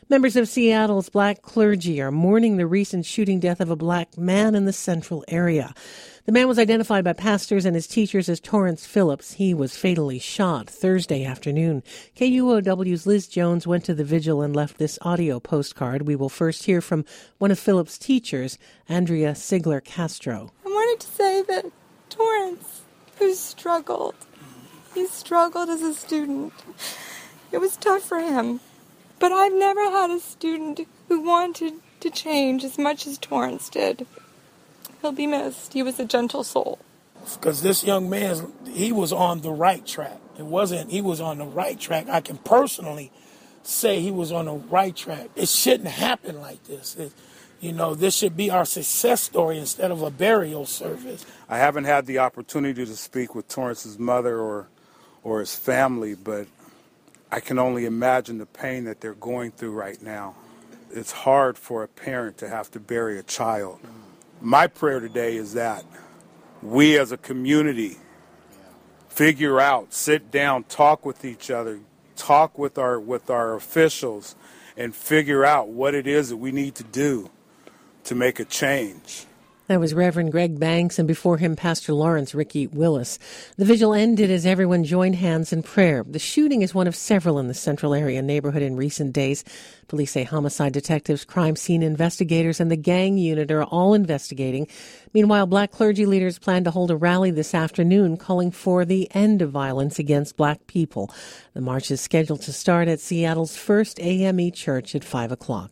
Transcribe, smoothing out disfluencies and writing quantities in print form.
Members of Seattle's black clergy are mourning the recent shooting death of a black man in the central area. The man was identified by pastors and his teachers as Torrance Phillips. He was fatally shot Thursday afternoon. KUOW's Liz Jones went to the vigil and left this audio postcard. We will first hear from one of Phillips' teachers, Andrea Sigler Castro. I wanted to say that Torrance, he struggled as a student. It was tough for him. But I've never had a student who wanted to change as much as Torrance did. He'll be missed. He was a gentle soul. Because this young man, he was on the right track. He was on the right track. I can personally say he was on the right track. It shouldn't happen like this. This should be our success story instead of a burial service. I haven't had the opportunity to speak with Torrance's mother or his family, but I can only imagine the pain that they're going through right now. It's hard for a parent to have to bury a child. My prayer today is that we as a community figure out, sit down, talk with each other, talk with our officials, and figure out what it is that we need to do to make a change. That was Reverend Greg Banks, and before him, Pastor Lawrence Ricky Willis. The vigil ended as everyone joined hands in prayer. The shooting is one of several in the central area neighborhood in recent days. Police say homicide detectives, crime scene investigators, and the gang unit are all investigating. Meanwhile, black clergy leaders plan to hold a rally this afternoon calling for the end of violence against black people. The march is scheduled to start at Seattle's First AME Church at 5 o'clock.